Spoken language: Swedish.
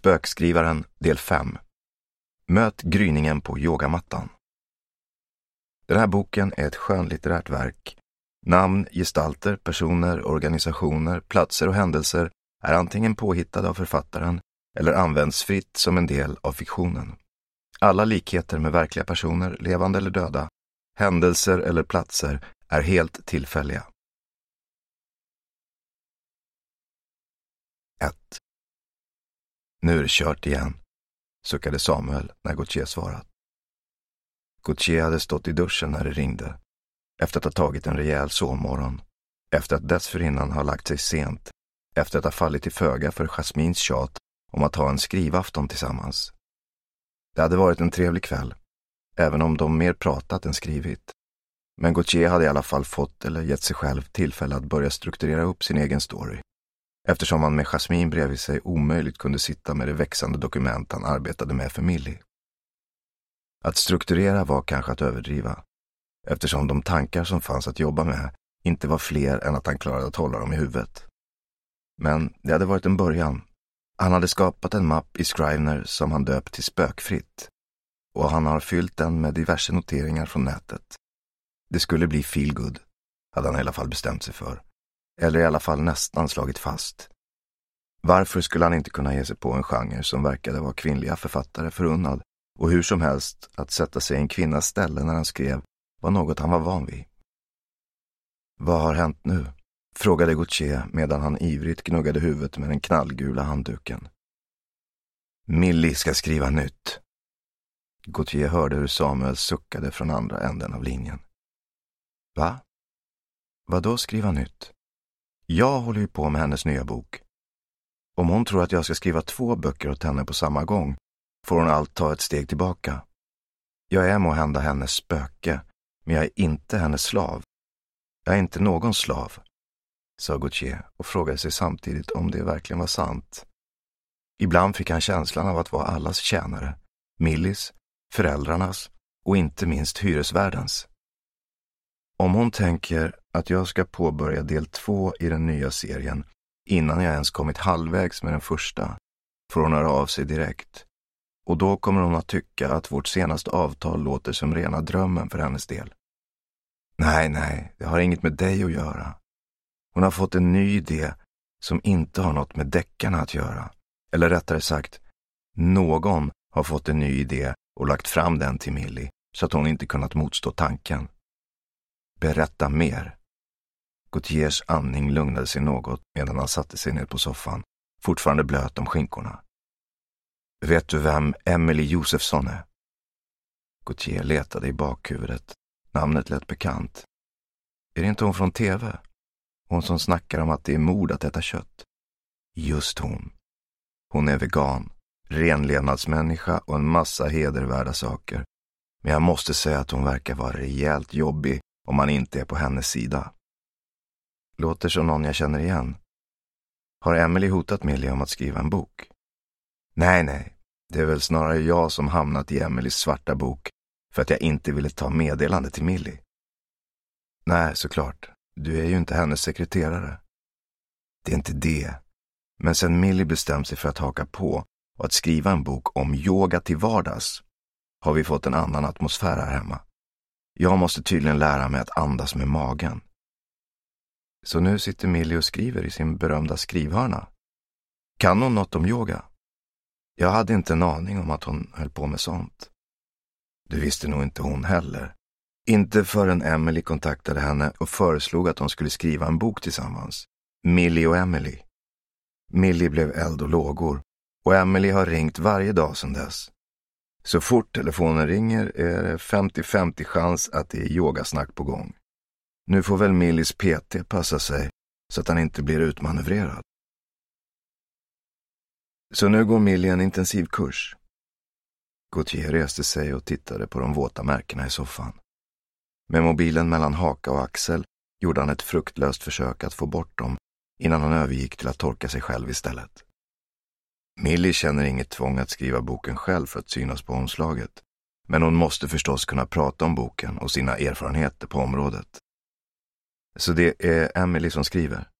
Spökskrivaren del 5. Möt gryningen på yogamattan. Den här boken är ett skönlitterärt verk. Namn, gestalter, personer, organisationer, platser och händelser är antingen påhittade av författaren eller används fritt som en del av fiktionen. Alla likheter med verkliga personer, levande eller döda, händelser eller platser är helt tillfälliga. 1. Nu är det kört igen, suckade Samuel när Gauthier svarat. Gauthier hade stått i duschen när det ringde, efter att ha tagit en rejäl sovmorgon, efter att dessförinnan ha lagt sig sent, efter att ha fallit till föga för Jasmins tjat om att ha en skrivafton tillsammans. Det hade varit en trevlig kväll, även om de mer pratat än skrivit. Men Gauthier hade i alla fall fått eller gett sig själv tillfälle att börja strukturera upp sin egen story, eftersom han med Jasmin bredvid sig omöjligt kunde sitta med det växande dokument han arbetade med för Millie. Att strukturera var kanske att överdriva, eftersom de tankar som fanns att jobba med inte var fler än att han klarade att hålla dem i huvudet. Men det hade varit en början. Han hade skapat en mapp i Scrivener som han döpt till Spökfritt, och han har fyllt den med diverse noteringar från nätet. Det skulle bli feel good, hade han i alla fall bestämt sig för. Eller i alla fall nästan slagit fast. Varför skulle han inte kunna ge sig på en genre som verkade vara kvinnliga författare förunnad, och hur som helst att sätta sig i en kvinnas ställe när han skrev var något han var van vid. Vad har hänt nu? Frågade Gauthier medan han ivrigt gnuggade huvudet med den knallgula handduken. Millie ska skriva nytt. Gauthier hörde hur Samuel suckade från andra änden av linjen. Va? Vadå skriva nytt? Jag håller ju på med hennes nya bok. Om hon tror att jag ska skriva 2 böcker åt henne på samma gång får hon allt ta ett steg tillbaka. Jag är måhända hennes spöke, men jag är inte hennes slav. Jag är inte någon slav, sa Gauthier och frågade sig samtidigt om det verkligen var sant. Ibland fick han känslan av att vara allas tjänare, Millies, föräldrarnas och inte minst hyresvärdens. Om hon tänker att jag ska påbörja del 2 i den nya serien innan jag ens kommit halvvägs med den första, får hon höra av sig direkt. Och då kommer hon att tycka att vårt senaste avtal låter som rena drömmen för hennes del. Nej, det har inget med dig att göra. Hon har fått en ny idé som inte har något med deckarna att göra. Eller rättare sagt, någon har fått en ny idé och lagt fram den till Millie så att hon inte kunnat motstå tanken. Berätta mer. Gauthiers andning lugnade sig något medan han satte sig ner på soffan, fortfarande blöt om skinkorna. Vet du vem Emily Josefsson är? Gauthier letade i bakhuvudet. Namnet lät bekant. Är det inte hon från TV? Hon som snackar om att det är mord att äta kött. Just hon. Hon är vegan, renlevnadsmänniska och en massa hedervärda saker. Men jag måste säga att hon verkar vara rejält jobbig om man inte är på hennes sida. Låter som någon jag känner igen. Har Emily hotat Millie om att skriva en bok? Nej. Det är väl snarare jag som hamnat i Emelies svarta bok för att jag inte ville ta meddelande till Millie. Nej, såklart. Du är ju inte hennes sekreterare. Det är inte det. Men sen Millie bestämt sig för att haka på och att skriva en bok om yoga till vardags har vi fått en annan atmosfär här hemma. Jag måste tydligen lära mig att andas med magen. Så nu sitter Millie och skriver i sin berömda skrivhörna. Kan hon något om yoga? Jag hade inte en aning om att hon höll på med sånt. Det visste nog inte hon heller. Inte förrän Emily kontaktade henne och föreslog att de skulle skriva en bok tillsammans. Millie och Emily. Millie blev eld och lågor och Emily har ringt varje dag sedan dess. Så fort telefonen ringer är det 50-50 chans att det är yogasnack på gång. Nu får väl Millies PT passa sig så att han inte blir utmanövrerad. Så nu går Millie en intensiv kurs. Gauthier reste sig och tittade på de våta märkena i soffan. Med mobilen mellan haka och axel gjorde han ett fruktlöst försök att få bort dem innan han övergick till att torka sig själv istället. Millie känner inget tvång att skriva boken själv för att synas på omslaget, men hon måste förstås kunna prata om boken och sina erfarenheter på området. Så det är Emily som skriver?